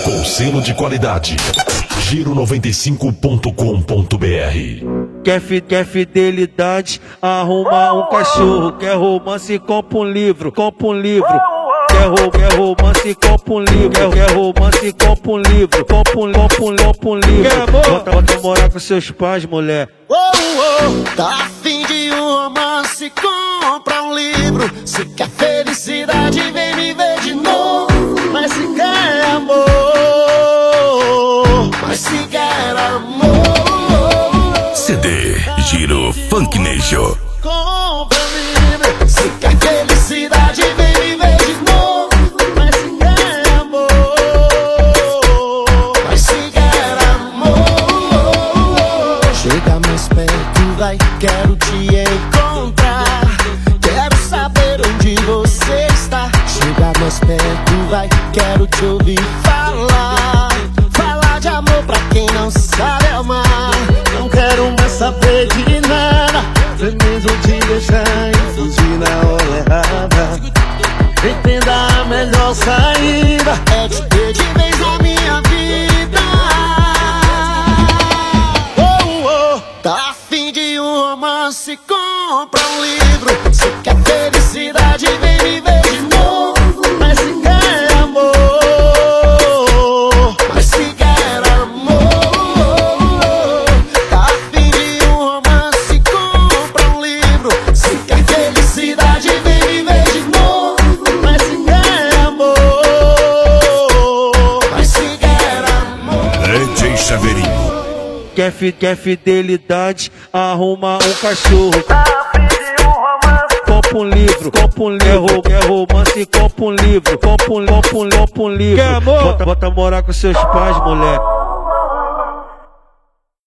Com selo de qualidade. Giro95.com.br. Quer fidelidade, arruma um cachorro. Quer romance, compra um livro, Quer romance, compra um livro. Quer romance, compra um livro. Compra um livro. Bota morar com seus pais, mulher. Tá afim de um romance, compra um livro. Se quer felicidade, vem me ver de novo. Mas se quer amor, CD Giro Funk Nation. compra um livro. Se quer felicidade, vem me ver de novo. Mas se quer amor, chega mais perto, vai, quero te encontrar. Quero saber onde você está. Chega mais perto, vai, quero te ouvir falar. Falar de amor pra quem não sabe amar. Não quero mais saber de nada. Foi mesmo te deixar e fugir na hora errada. Entenda, a melhor saída é te ter de vez na minha vida. Tá afim de um romance, compra um livro. Se quer felicidade, vem me ver de novo. Mas se quer amor, tá afim de um romance, compra um livro. Se quer felicidade, vem me ver de novo. Mas se quer amor, DJ Chaveirinho. Quer fidelidade, arruma um cachorro. Compra um livro, Quer romance, compra um livro. Bota morar com seus pais, mulher.